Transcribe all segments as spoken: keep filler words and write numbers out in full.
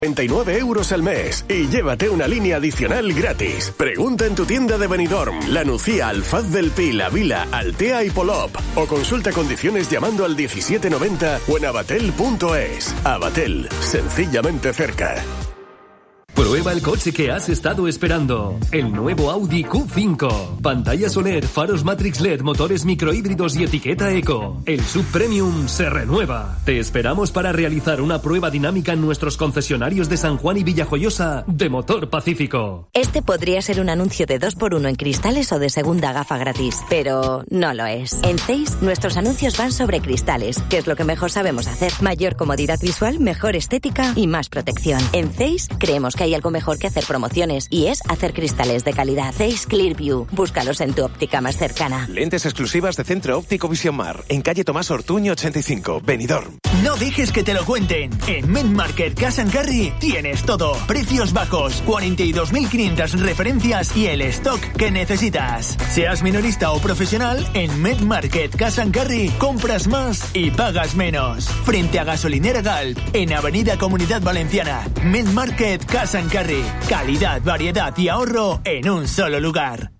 noventa y nueve euros al mes y llévate una línea adicional gratis. Pregunta en tu tienda de Benidorm, La Nucía, Alfaz del Pi, La Vila, Altea y Polop. O consulta condiciones llamando al diecisiete noventa o en abatel punto es. Abatel, sencillamente cerca. Prueba el coche que has estado esperando. El nuevo Audi Q cinco. Pantallas O L E D, faros Matrix L E D, motores microhíbridos y etiqueta Eco. El Sub Premium se renueva. Te esperamos para realizar una prueba dinámica en nuestros concesionarios de San Juan y Villajoyosa de Motor Pacífico. Este podría ser un anuncio de dos por uno en cristales o de segunda gafa gratis, pero no lo es. En Zeiss, nuestros anuncios van sobre cristales, que es lo que mejor sabemos hacer. Mayor comodidad visual, mejor estética y más protección. En Zeiss creemos que hay algo mejor que hacer promociones y es hacer cristales de calidad. Zeiss Clearview. Búscalos en tu óptica más cercana. Lentes exclusivas de Centro Óptico Visión Mar, en calle Tomás Ortuño ochenta y cinco, Benidorm. No dejes que te lo cuenten. En MedMarket Cash and Carry tienes todo. Precios bajos, cuarenta y dos mil quinientas referencias y el stock que necesitas. Seas minorista o profesional, en MedMarket Cash and Carry compras más y pagas menos. Frente a Gasolinera Galp, en Avenida Comunidad Valenciana. MedMarket Cash and Carry. Calidad, variedad y ahorro en un solo lugar.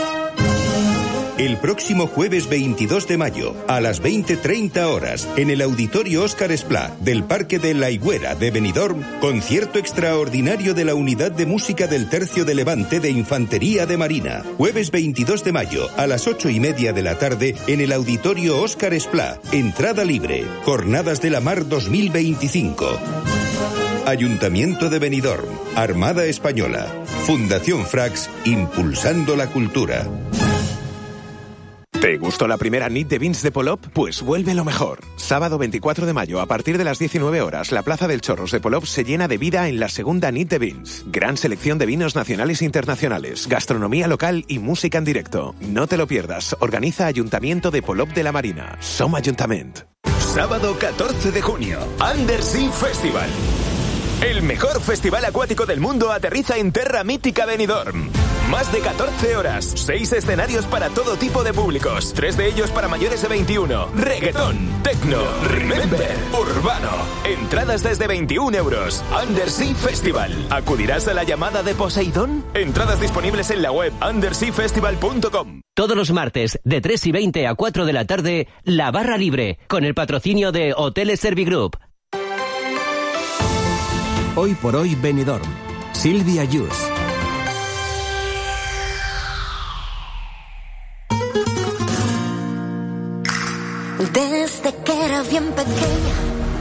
El próximo jueves veintidós de mayo, a las veinte treinta horas, en el Auditorio Óscar Esplá del Parque de la Higuera de Benidorm, concierto extraordinario de la Unidad de Música del Tercio de Levante de Infantería de Marina. Jueves veintidós de mayo, a las ocho y media de la tarde, en el Auditorio Óscar Esplá. Entrada libre. Jornadas de la Mar dos mil veinticinco. Ayuntamiento de Benidorm, Armada Española, Fundación Frax, impulsando la cultura. ¿Te gustó la primera Nit de Vins de Polop? Pues vuelve lo mejor. Sábado veinticuatro de mayo, a partir de las diecinueve horas, la Plaza del Chorros de Polop se llena de vida en la segunda Nit de Vins. Gran selección de vinos nacionales e internacionales, gastronomía local y música en directo. No te lo pierdas. Organiza Ayuntamiento de Polop de la Marina. Som Ajuntament. Sábado catorce de junio, Undersea Festival. El mejor festival acuático del mundo aterriza en Terra Mítica Benidorm. Más de catorce horas, seis escenarios para todo tipo de públicos, tres de ellos para mayores de veintiuno. Reggaetón, techno, remember, urbano. Entradas desde veintiún euros. Undersea Festival. ¿Acudirás a la llamada de Poseidón? Entradas disponibles en la web undersea festival punto com. Todos los martes, de tres y veinte a cuatro de la tarde, La Barra Libre, con el patrocinio de Hoteles Servigroup. Hoy por hoy Benidorm. Silvia Yus. Desde que era bien pequeña,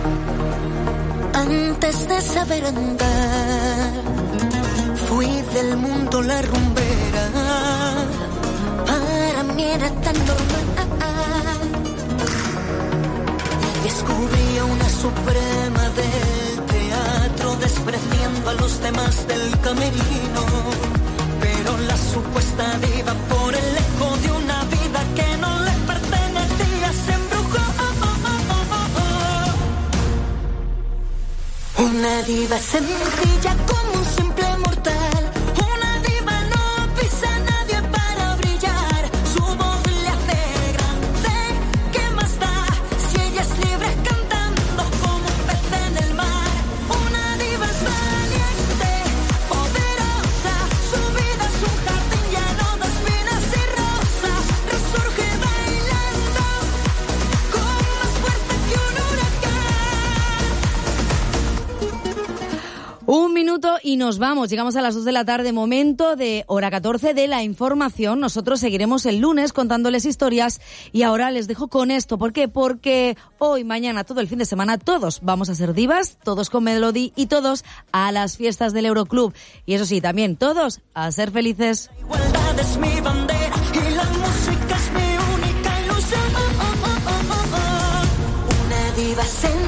antes de saber andar, fui del mundo la rumbera. Para mí era tan normal. Descubrí una suprema del teatro, despreciando a los demás del camerino. Pero la supuesta diva, por el eco de una vida que no le pertenecía, se embrujó. Una diva sencilla como un simple mortal. Una diva no pisa a nadie para brillar. Su voz le hace grande. ¿Qué más da si ella es libre cantando como un pez en el mar? Una diva es valiente, poderosa. Su vida es un jardín lleno de espinas y rosas. Resurge bailando con más fuerza que un huracán. Un minuto y nos vamos. Llegamos a las dos de la tarde, momento de hora catorce de la información. Nosotros seguiremos el lunes contándoles historias y ahora les dejo con esto. ¿Por qué? Porque hoy, mañana, todo el fin de semana, todos vamos a ser divas, todos con Melody y todos a las fiestas del Euroclub. Y eso sí, también todos a ser felices. La igualdad es mi bandera y la música es mi única ilusión. Una diva sencilla.